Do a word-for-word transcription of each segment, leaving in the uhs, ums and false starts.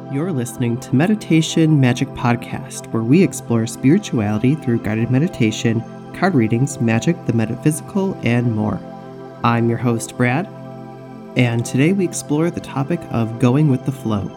You're listening to Meditation Magic Podcast, where we explore spirituality through guided meditation, card readings, magic, the metaphysical, and more. I'm your host, Brad, and today we explore the topic of going with the flow.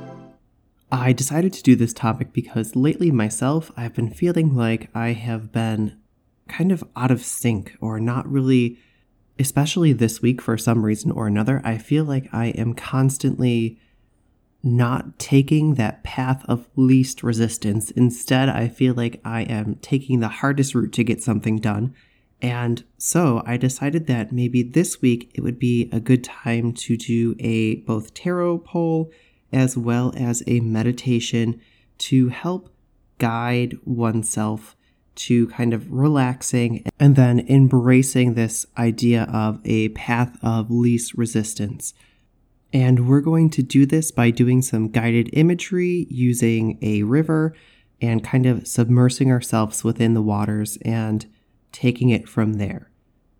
I decided to do this topic because lately myself, I've been feeling like I have been kind of out of sync or not really, especially this week for some reason or another. I feel like I am constantly not taking that path of least resistance. Instead, I feel like I am taking the hardest route to get something done. And so I decided that maybe this week it would be a good time to do a both tarot poll as well as a meditation to help guide oneself to kind of relaxing and then embracing this idea of a path of least resistance. And we're going to do this by doing some guided imagery using a river and kind of submersing ourselves within the waters and taking it from there.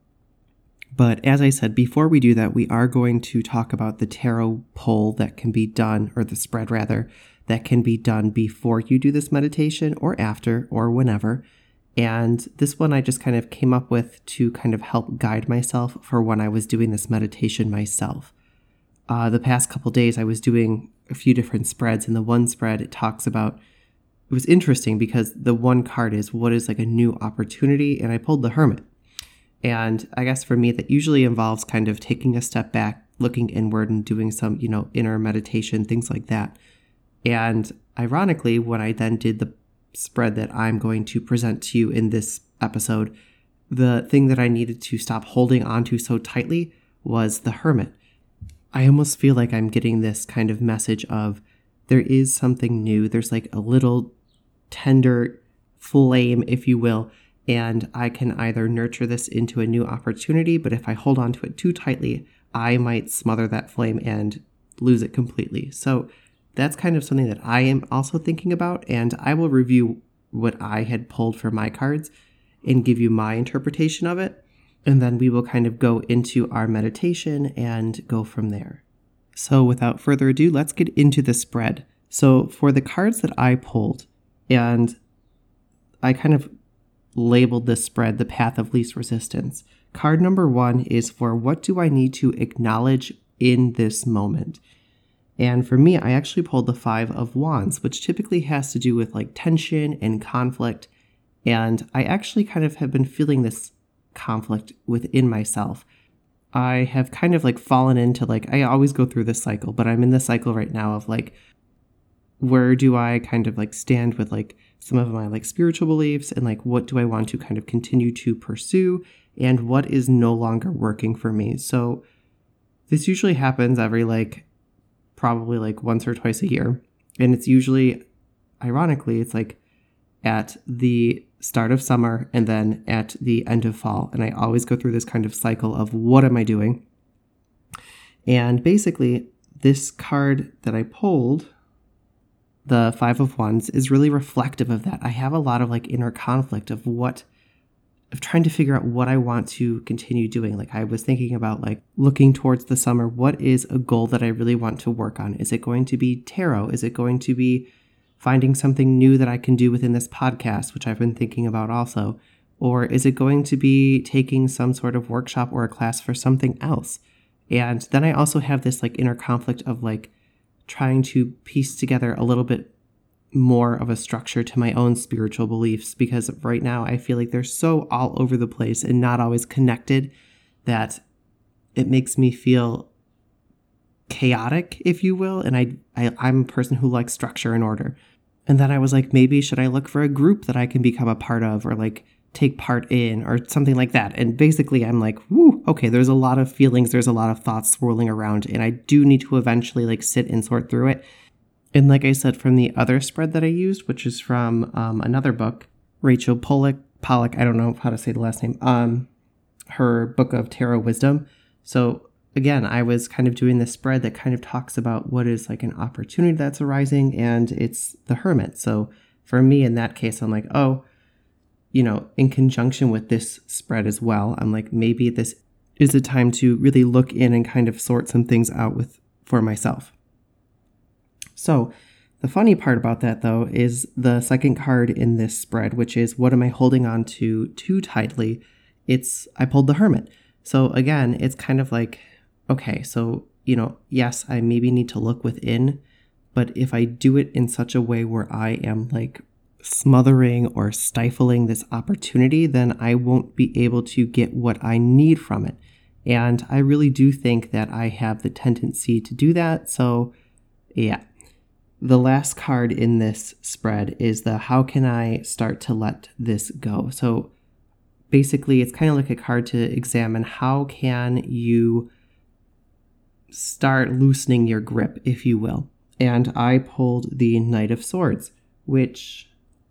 But as I said, before we do that, we are going to talk about the tarot poll that can be done, or the spread rather, that can be done before you do this meditation or after or whenever. And this one I just kind of came up with to kind of help guide myself for when I was doing this meditation myself. Uh, the past couple days I was doing a few different spreads, and the one spread it talks about, it was interesting because the one card is what is like a new opportunity, and I pulled the Hermit. And I guess for me that usually involves kind of taking a step back, looking inward and doing some, you know, inner meditation, things like that. And ironically, when I then did the spread that I'm going to present to you in this episode, the thing that I needed to stop holding onto so tightly was the Hermit. I almost feel like I'm getting this kind of message of there is something new. There's like a little tender flame, if you will, and I can either nurture this into a new opportunity, but if I hold on to it too tightly, I might smother that flame and lose it completely. So that's kind of something that I am also thinking about, and I will review what I had pulled for my cards and give you my interpretation of it. And then we will kind of go into our meditation and go from there. So without further ado, let's get into the spread. So for the cards that I pulled, and I kind of labeled this spread the path of least resistance. Card number one is for what do I need to acknowledge in this moment? And for me, I actually pulled the Five of Wands, which typically has to do with like tension and conflict. And I actually kind of have been feeling this conflict within myself. I have kind of like fallen into like, I always go through this cycle, but I'm in the cycle right now of like, where do I kind of like stand with like some of my like spiritual beliefs, and like what do I want to kind of continue to pursue, and what is no longer working for me. So this usually happens every like probably like once or twice a year, and it's usually, ironically, it's like at the start of summer and then at the end of fall. And I always go through this kind of cycle of what am I doing? And basically, this card that I pulled, the Five of Wands, is really reflective of that. I have a lot of like inner conflict of what, of trying to figure out what I want to continue doing. Like I was thinking about like looking towards the summer, what is a goal that I really want to work on? Is it going to be tarot? Is it going to be finding something new that I can do within this podcast, which I've been thinking about also? Or is it going to be taking some sort of workshop or a class for something else? And then I also have this like inner conflict of like trying to piece together a little bit more of a structure to my own spiritual beliefs, because right now I feel like they're so all over the place and not always connected that it makes me feel chaotic, if you will. And I, I I'm a person who likes structure and order. And then I was like, maybe should I look for a group that I can become a part of or like take part in or something like that? And basically I'm like, whoo, okay, there's a lot of feelings, there's a lot of thoughts swirling around, and I do need to eventually like sit and sort through it. And like I said, from the other spread that I used, which is from um, another book, Rachel Pollack, Pollack, I don't know how to say the last name, um, her book of Tarot Wisdom. So again, I was kind of doing this spread that kind of talks about what is like an opportunity that's arising, and it's the Hermit. So for me in that case, I'm like, oh, you know, in conjunction with this spread as well, I'm like, maybe this is a time to really look in and kind of sort some things out with for myself. So the funny part about that, though, is the second card in this spread, which is what am I holding on to too tightly? It's I pulled the Hermit. So again, it's kind of like, okay, so, you know, yes, I maybe need to look within, but if I do it in such a way where I am like smothering or stifling this opportunity, then I won't be able to get what I need from it. And I really do think that I have the tendency to do that. So yeah. The last card in this spread is the how can I start to let this go? So basically, it's kind of like a card to examine how can you start loosening your grip, if you will. And I pulled the Knight of Swords, which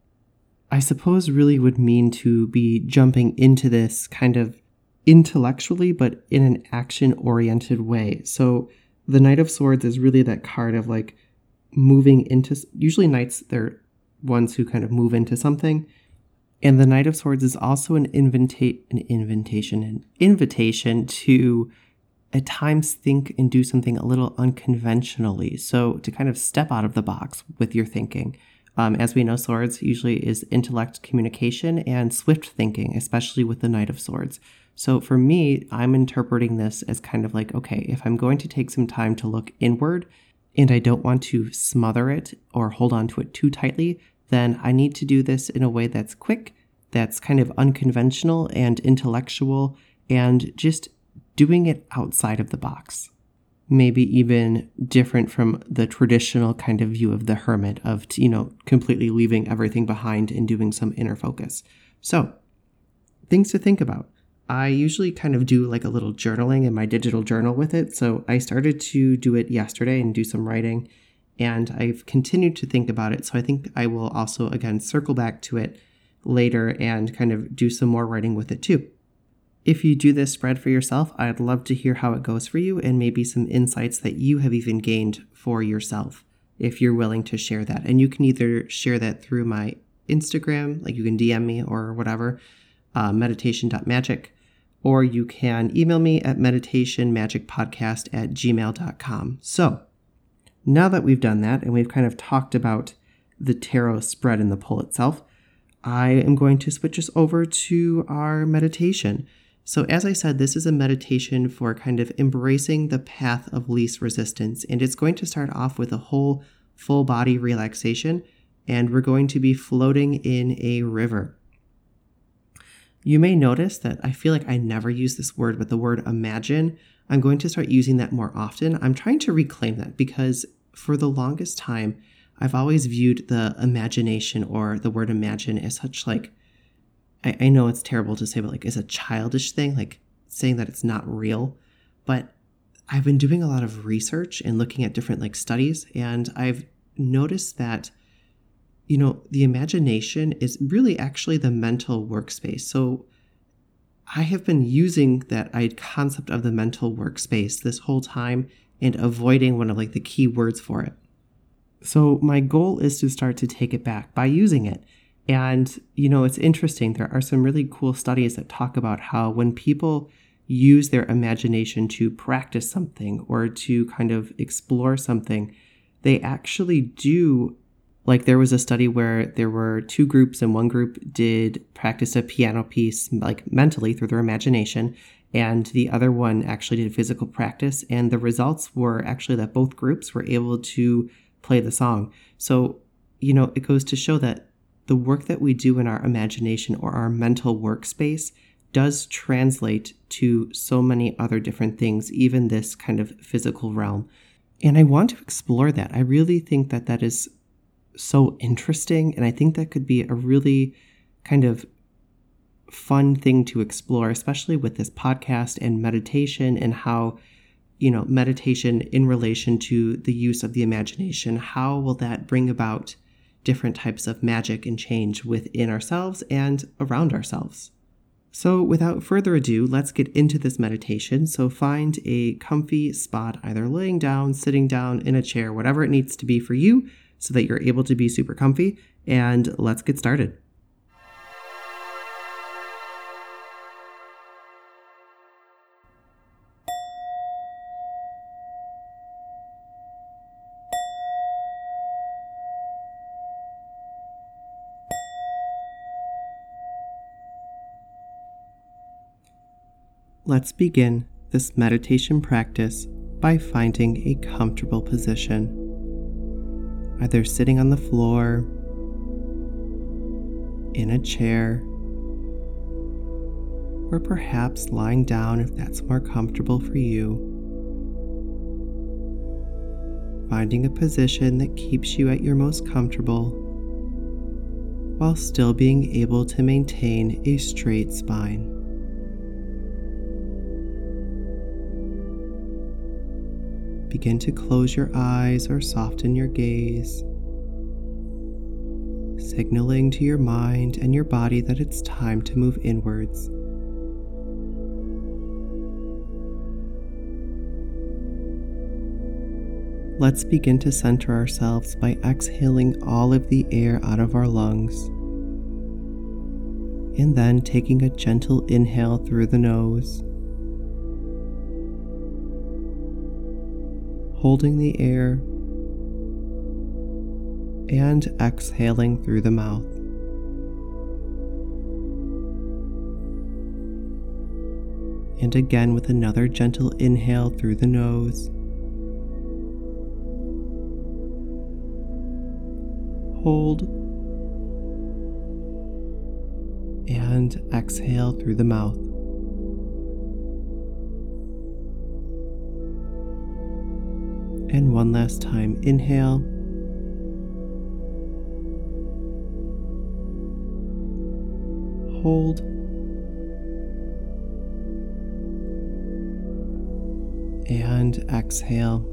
I suppose really would mean to be jumping into this kind of intellectually, but in an action-oriented way. So the Knight of Swords is really that card of like, moving into, usually knights, they're ones who kind of move into something. And the Knight of Swords is also an invita- an invitation, an invitation to at times think and do something a little unconventionally. So to kind of step out of the box with your thinking. Um, as we know, swords usually is intellect, communication, and swift thinking, especially with the Knight of Swords. So for me, I'm interpreting this as kind of like, okay, if I'm going to take some time to look inward, and I don't want to smother it or hold on to it too tightly, then I need to do this in a way that's quick, that's kind of unconventional and intellectual, and just doing it outside of the box. Maybe even different from the traditional kind of view of the hermit of, you know, completely leaving everything behind and doing some inner focus. So, things to think about. I usually kind of do like a little journaling in my digital journal with it. So I started to do it yesterday and do some writing, and I've continued to think about it. So I think I will also, again, circle back to it later and kind of do some more writing with it too. If you do this spread for yourself, I'd love to hear how it goes for you and maybe some insights that you have even gained for yourself, if you're willing to share that. And you can either share that through my Instagram, like you can D M me or whatever, uh, meditation dot magic. Or you can email me at meditationmagicpodcast at gmail dot com. So now that we've done that and we've kind of talked about the tarot spread and the pull itself, I am going to switch us over to our meditation. So as I said, this is a meditation for kind of embracing the path of least resistance. And it's going to start off with a whole full body relaxation. And we're going to be floating in a river. You may notice that I feel like I never use this word, but the word imagine, I'm going to start using that more often. I'm trying to reclaim that because for the longest time, I've always viewed the imagination or the word imagine as such like, I, I know it's terrible to say, but like as a childish thing, like saying that it's not real. But I've been doing a lot of research and looking at different like studies, and I've noticed that you know, the imagination is really actually the mental workspace. So I have been using that concept of the mental workspace this whole time and avoiding one of like the key words for it. So my goal is to start to take it back by using it. And, you know, it's interesting. There are some really cool studies that talk about how when people use their imagination to practice something or to kind of explore something, they actually do. Like there was a study where there were two groups and one group did practice a piano piece like mentally through their imagination, and the other one actually did physical practice. And the results were actually that both groups were able to play the song. So, you know, it goes to show that the work that we do in our imagination or our mental workspace does translate to so many other different things, even this kind of physical realm. And I want to explore that. I really think that that is so interesting. And I think that could be a really kind of fun thing to explore, especially with this podcast and meditation and how, you know, meditation in relation to the use of the imagination, how will that bring about different types of magic and change within ourselves and around ourselves? So without further ado, let's get into this meditation. So find a comfy spot, either laying down, sitting down, in a chair, whatever it needs to be for you, so that you're able to be super comfy, and let's get started. Let's begin this meditation practice by finding a comfortable position, either sitting on the floor, in a chair, or perhaps lying down if that's more comfortable for you. Finding a position that keeps you at your most comfortable while still being able to maintain a straight spine. Begin to close your eyes or soften your gaze, signaling to your mind and your body that it's time to move inwards. Let's begin to center ourselves by exhaling all of the air out of our lungs, and then taking a gentle inhale through the nose, holding the air, and exhaling through the mouth. And again with another gentle inhale through the nose, hold, and exhale through the mouth. And one last time, inhale, hold, and exhale.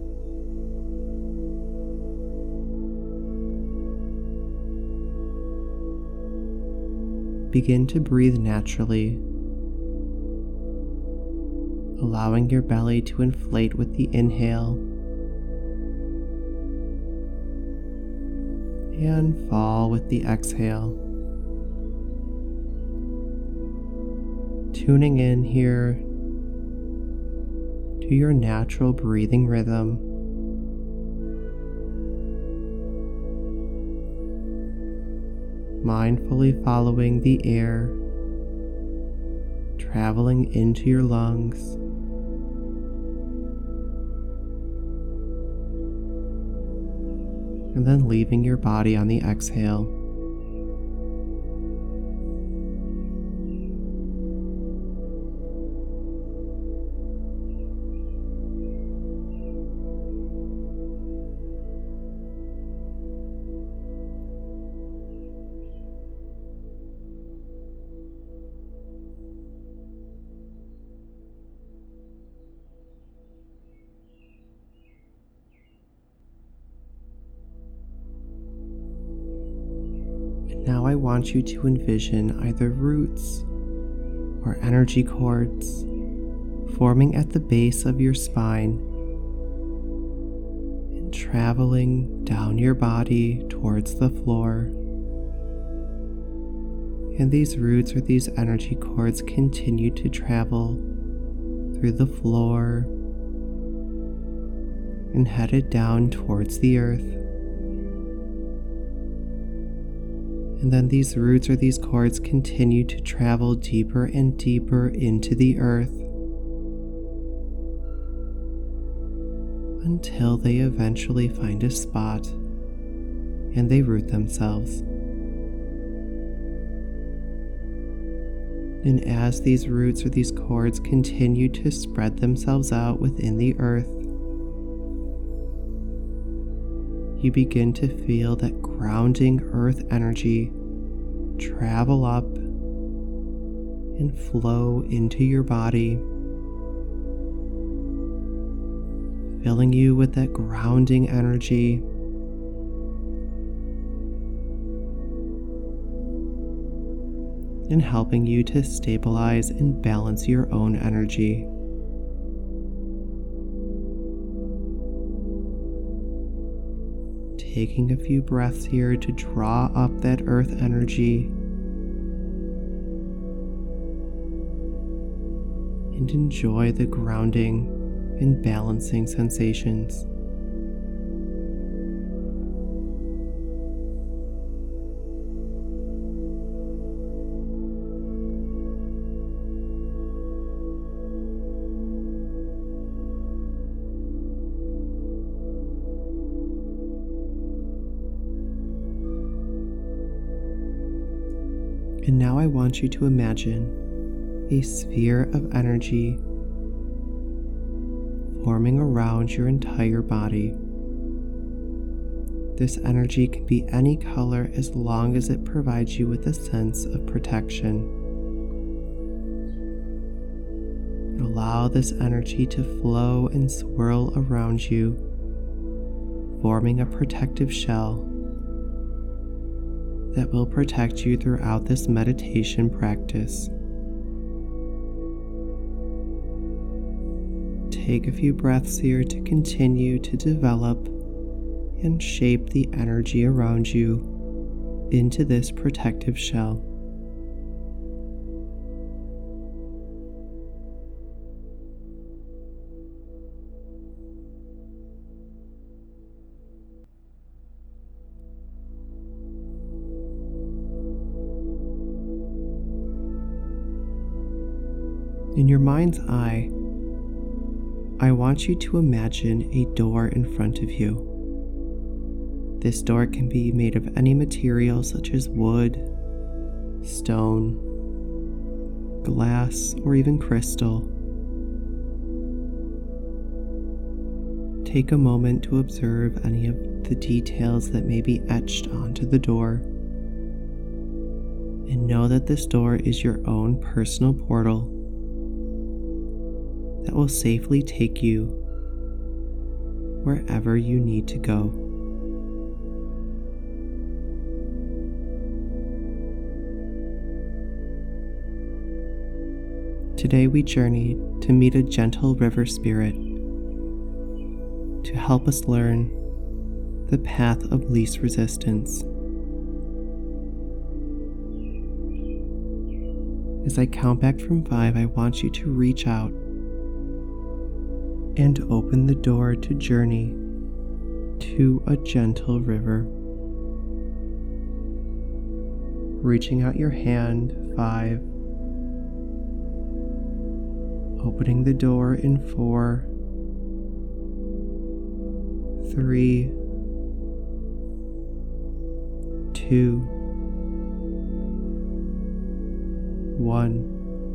Begin to breathe naturally, allowing your belly to inflate with the inhale and fall with the exhale. Tuning in here to your natural breathing rhythm. Mindfully following the air, traveling into your lungs, and then leaving your body on the exhale. Now I want you to envision either roots or energy cords forming at the base of your spine and traveling down your body towards the floor. And these roots or these energy cords continue to travel through the floor and headed down towards the earth. And then these roots or these cords continue to travel deeper and deeper into the earth until they eventually find a spot and they root themselves. And as these roots or these cords continue to spread themselves out within the earth, you begin to feel that grounding earth energy travel up and flow into your body, filling you with that grounding energy, and helping you to stabilize and balance your own energy. Taking a few breaths here to draw up that earth energy and enjoy the grounding and balancing sensations. And now I want you to imagine a sphere of energy forming around your entire body. This energy can be any color as long as it provides you with a sense of protection. Allow this energy to flow and swirl around you, forming a protective shell that will protect you throughout this meditation practice. Take a few breaths here to continue to develop and shape the energy around you into this protective shell. In your mind's eye, I want you to imagine a door in front of you. This door can be made of any material such as wood, stone, glass, or even crystal. Take a moment to observe any of the details that may be etched onto the door, and know that this door is your own personal portal that will safely take you wherever you need to go. Today we journey to meet a gentle river spirit to help us learn the path of least resistance. As I count back from five, I want you to reach out and open the door to journey to a gentle river. Reaching out your hand, five. Opening the door in four, three, two, one.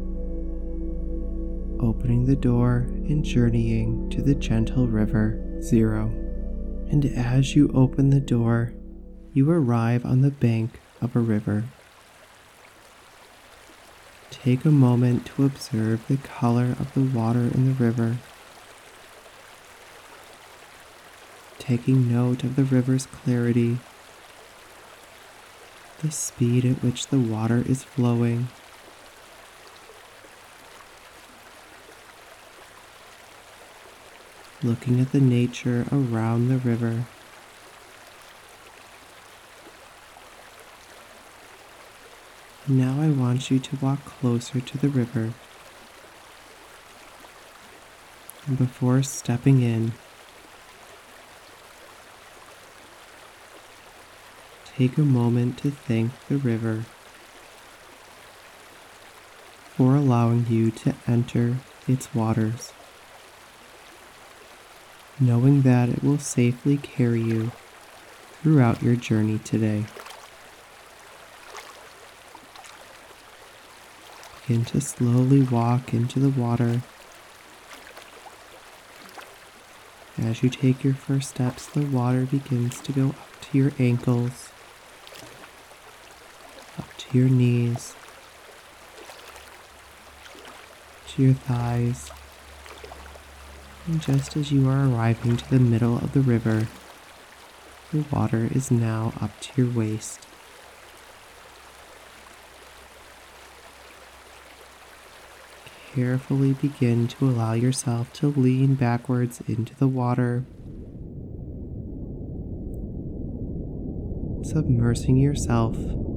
Opening the door and journeying to the gentle river, zero. And as you open the door, you arrive on the bank of a river. Take a moment to observe the color of the water in the river, taking note of the river's clarity, the speed at which the water is flowing, looking at the nature around the river. Now I want you to walk closer to the river. And before stepping in, take a moment to thank the river for allowing you to enter its waters, knowing that it will safely carry you throughout your journey today. Begin to slowly walk into the water. As you take your first steps, the water begins to go up to your ankles, up to your knees, to your thighs. And just as you are arriving to the middle of the river, the water is now up to your waist. Carefully begin to allow yourself to lean backwards into the water, submersing yourself,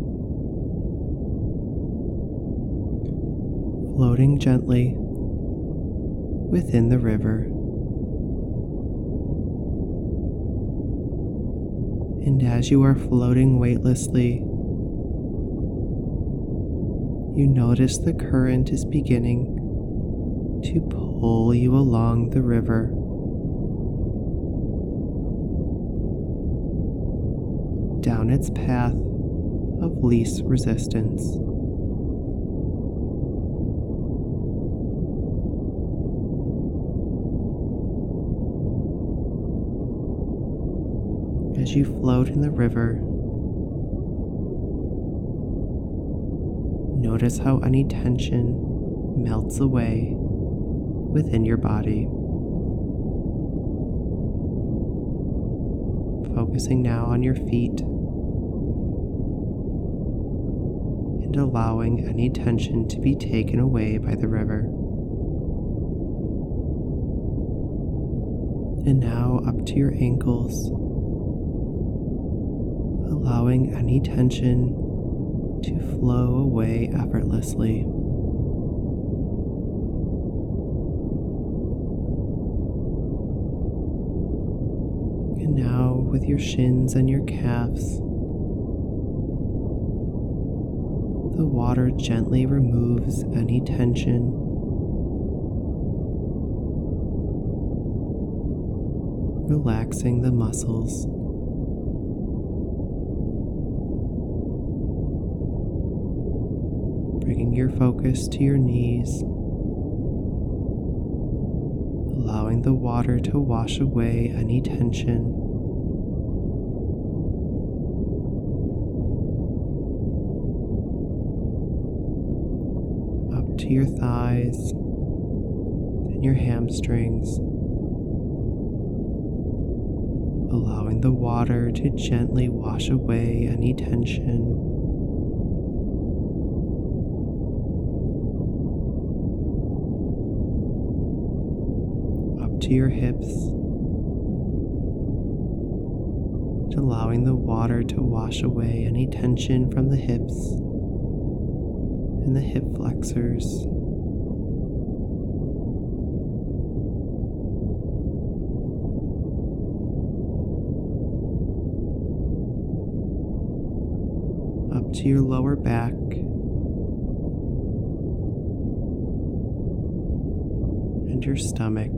floating gently within the river. And as you are floating weightlessly, you notice the current is beginning to pull you along the river. Down its path of least resistance. As you float in the river, notice how any tension melts away within your body. Focusing now on your feet and allowing any tension to be taken away by the river. And now up to your ankles, allowing any tension to flow away effortlessly. And now with your shins and your calves, the water gently removes any tension. Relaxing the muscles. Bringing your focus to your knees, allowing the water to wash away any tension. Up to your thighs and your hamstrings, allowing the water to gently wash away any tension. Up to your hips, and allowing the water to wash away any tension from the hips and the hip flexors. To your lower back, and your stomach,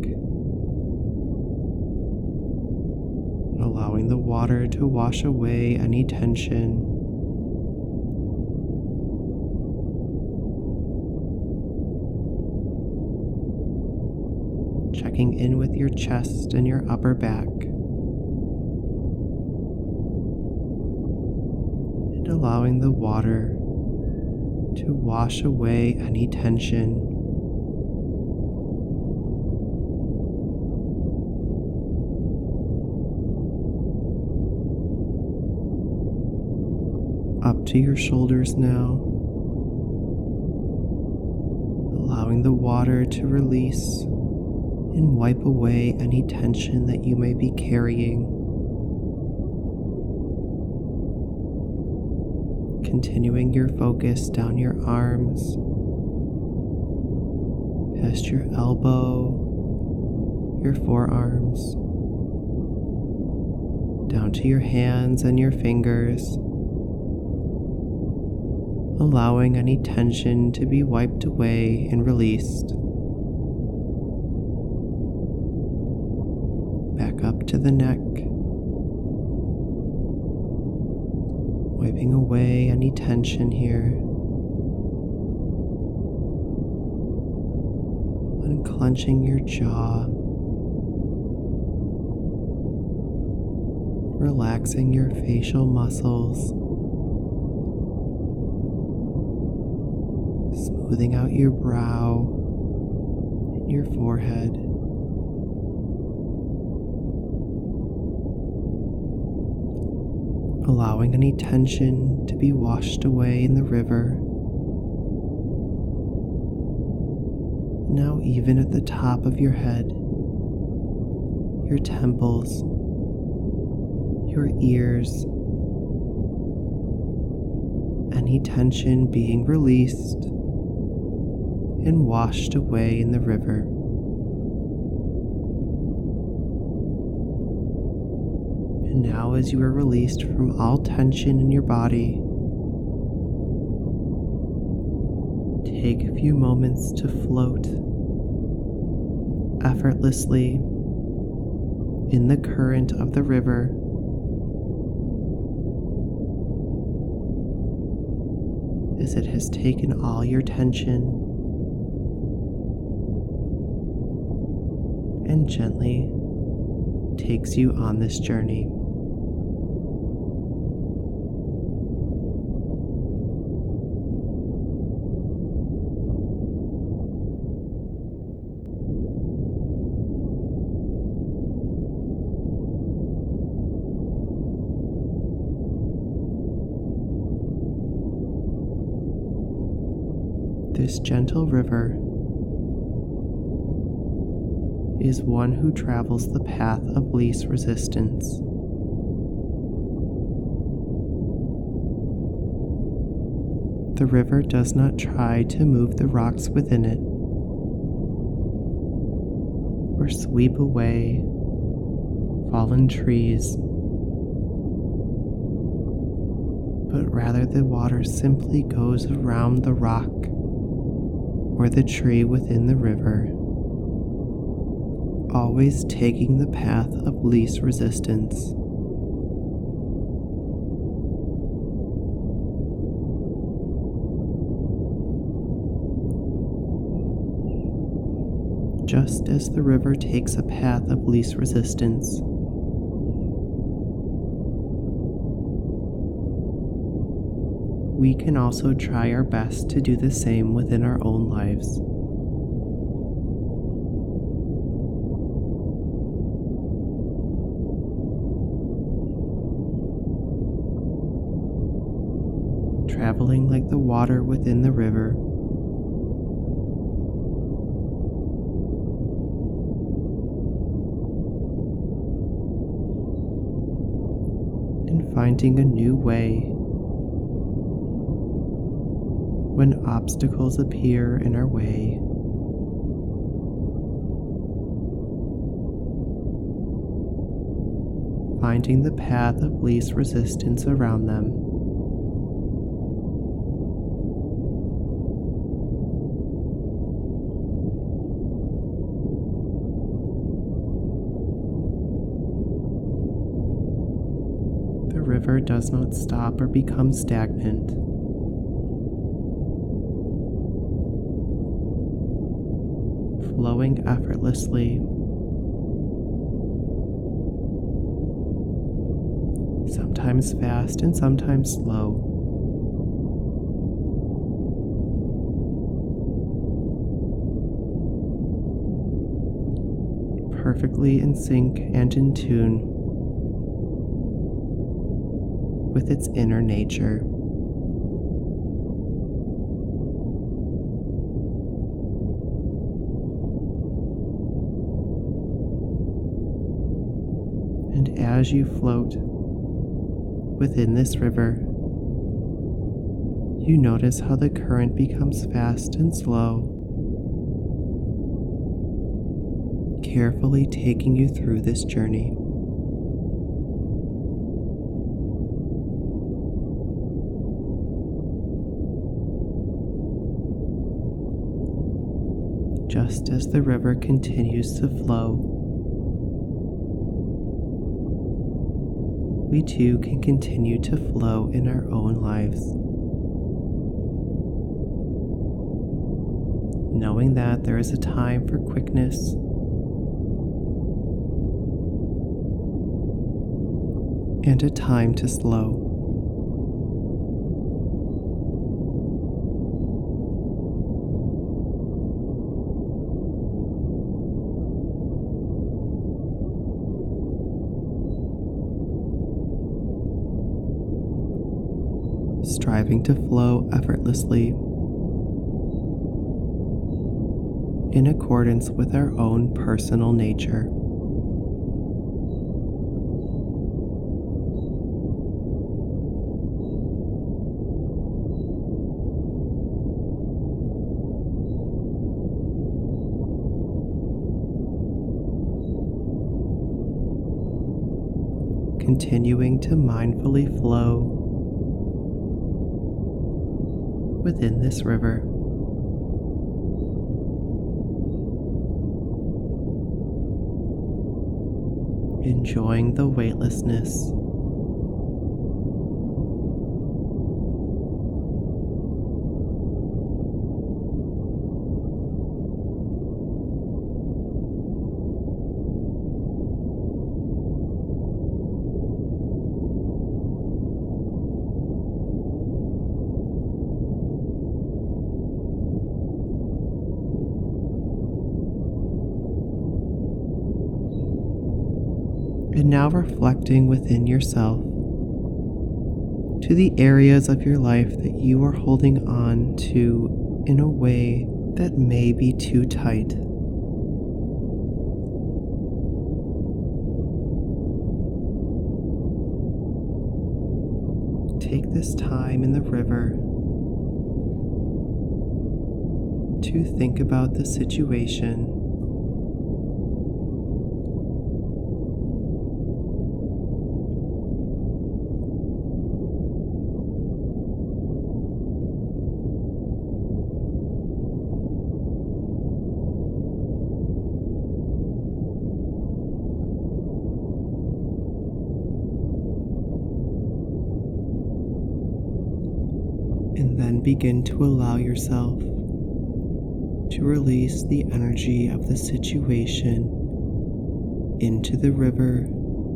allowing the water to wash away any tension. Checking in with your chest and your upper back. Allowing the water to wash away any tension. Up to your shoulders now, allowing the water to release and wipe away any tension that you may be carrying. Continuing your focus down your arms, past your elbow, your forearms, down to your hands and your fingers, allowing any tension to be wiped away and released. Back up to the neck, wiping away any tension here, unclenching your jaw, relaxing your facial muscles, smoothing out your brow and your forehead. Allowing any tension to be washed away in the river. Now even at the top of your head, your temples, your ears, any tension being released and washed away in the river. And now as you are released from all tension in your body, take a few moments to float effortlessly in the current of the river. As it has taken all your tension and gently takes you on this journey. This gentle river is one who travels the path of least resistance. The river does not try to move the rocks within it or sweep away fallen trees, but rather the water simply goes around the rock or the tree within the river, always taking the path of least resistance. Just as the river takes a path of least resistance, we can also try our best to do the same within our own lives. Traveling like the water within the river, and finding a new way when obstacles appear in our way. Finding the path of least resistance around them. The river does not stop or become stagnant. Flowing effortlessly, sometimes fast and sometimes slow. Perfectly in sync and in tune with its inner nature. And as you float within this river, you notice how the current becomes fast and slow, carefully taking you through this journey. Just as the river continues to flow, we too can continue to flow in our own lives, knowing that there is a time for quickness and a time to slow. Striving to flow effortlessly in accordance with our own personal nature. Continuing to mindfully flow within this river. Enjoying the weightlessness and now reflecting within yourself to the areas of your life that you are holding on to in a way that may be too tight. Take this time in the river to think about the situation. And then begin to allow yourself to release the energy of the situation into the river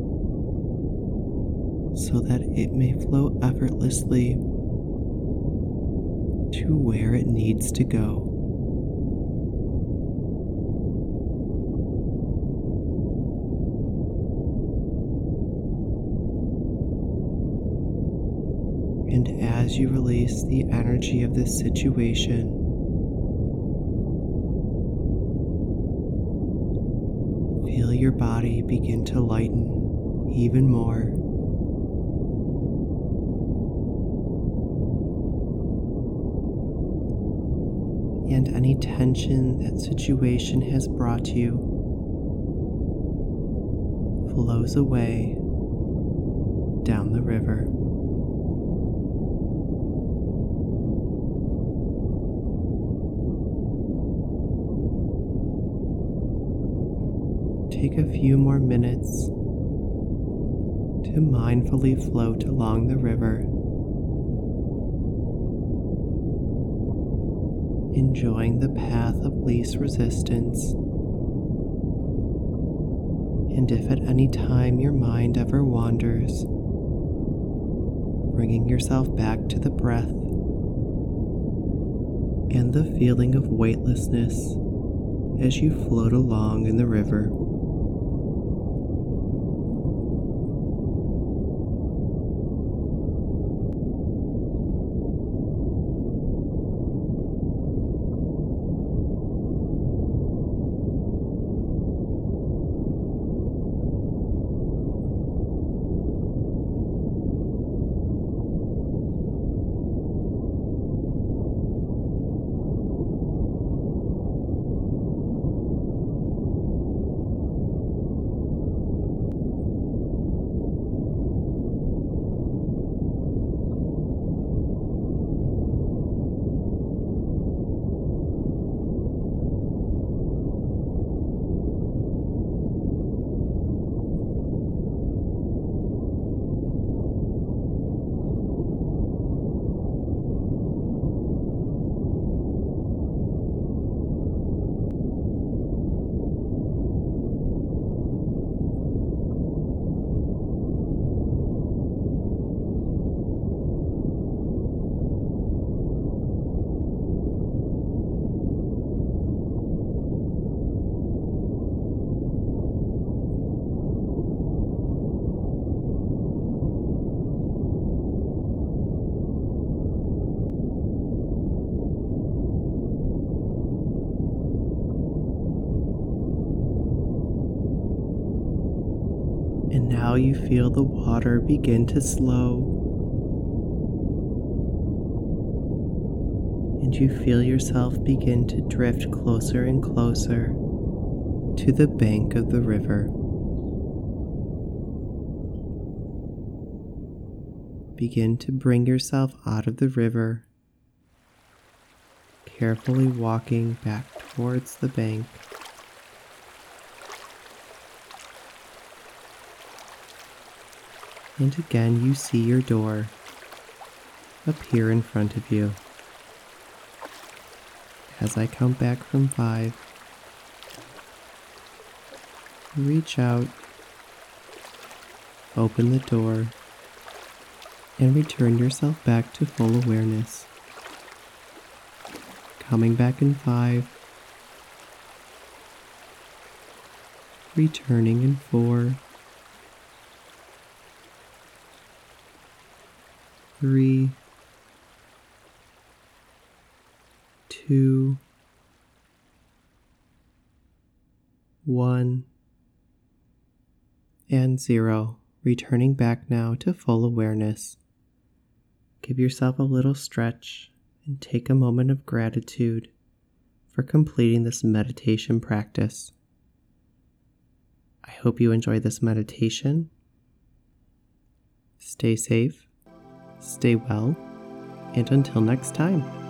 so that it may flow effortlessly to where it needs to go. And as you release the energy of this situation, feel your body begin to lighten even more. And any tension that situation has brought you flows away down the river. Take a few more minutes to mindfully float along the river, enjoying the path of least resistance. And if at any time your mind ever wanders, bringing yourself back to the breath and the feeling of weightlessness as you float along in the river. And now you feel the water begin to slow, and you feel yourself begin to drift closer and closer to the bank of the river. Begin to bring yourself out of the river, carefully walking back towards the bank. And again you see your door appear in front of you. As I count back from five, reach out, open the door, and return yourself back to full awareness. Coming back in five, returning in four, three, two, one, and zero, returning back now to full awareness. Give yourself a little stretch and take a moment of gratitude for completing this meditation practice. I hope you enjoy this meditation. Stay safe, stay well, and until next time.